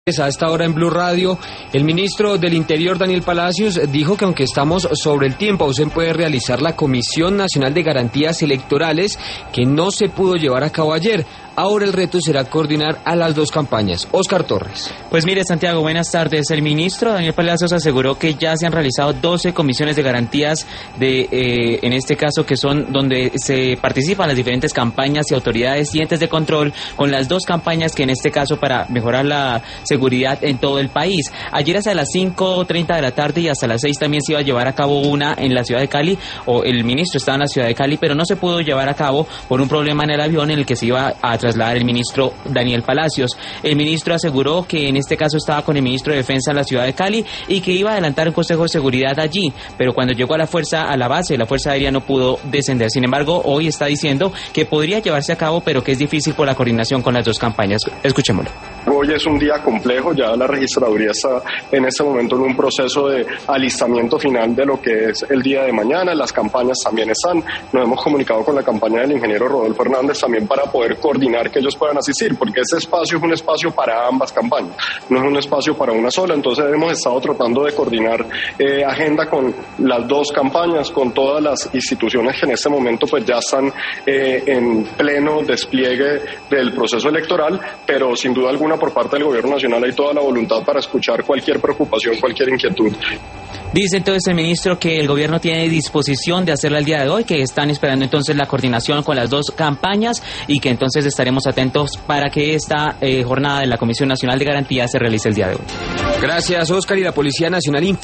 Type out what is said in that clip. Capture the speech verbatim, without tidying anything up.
A esta hora en Blue Radio, el ministro del Interior, Daniel Palacios, dijo que aunque estamos sobre el tiempo, aún se puede realizar la Comisión Nacional de Garantías Electorales, que no se pudo llevar a cabo ayer. Ahora el reto será coordinar a las dos campañas. Oscar Torres. Pues mire, Santiago, buenas tardes. El ministro Daniel Palacios aseguró que ya se han realizado doce comisiones de garantías, de, eh, en este caso, que son donde se participan las diferentes campañas y autoridades y entes de control con las dos campañas, que en este caso para mejorar la seguridad en todo el país. Ayer hasta las cinco treinta de la tarde y hasta las seis también se iba a llevar a cabo una en la ciudad de Cali, o el ministro estaba en la ciudad de Cali, pero no se pudo llevar a cabo por un problema en el avión en el que se iba a trasladar el ministro Daniel Palacios. El ministro aseguró que en este caso estaba con el ministro de Defensa en la ciudad de Cali y que iba a adelantar un consejo de seguridad allí, pero cuando llegó a la fuerza, a la base, la Fuerza Aérea no pudo descender. Sin embargo, hoy está diciendo que podría llevarse a cabo, pero que es difícil por la coordinación con las dos campañas. Escuchémoslo. Hoy es un día complejo, ya la registraduría está en este momento en un proceso de alistamiento final de lo que es el día de mañana. Las campañas también están, nos hemos comunicado con la campaña del ingeniero Rodolfo Hernández también para poder coordinar que ellos puedan asistir, porque ese espacio es un espacio para ambas campañas, no es un espacio para una sola. Entonces hemos estado tratando de coordinar eh, agenda con las dos campañas, con todas las instituciones que en este momento pues ya están eh, en pleno despliegue del proceso electoral, pero sin duda alguna por parte del gobierno nacional hay toda la voluntad para escuchar cualquier preocupación, cualquier inquietud. Dice entonces el ministro que el gobierno tiene disposición de hacerla el día de hoy, que están esperando entonces la coordinación con las dos campañas y que entonces estaremos atentos para que esta eh, jornada de la Comisión Nacional de Garantías se realice el día de hoy. Gracias, Oscar. Y la Policía Nacional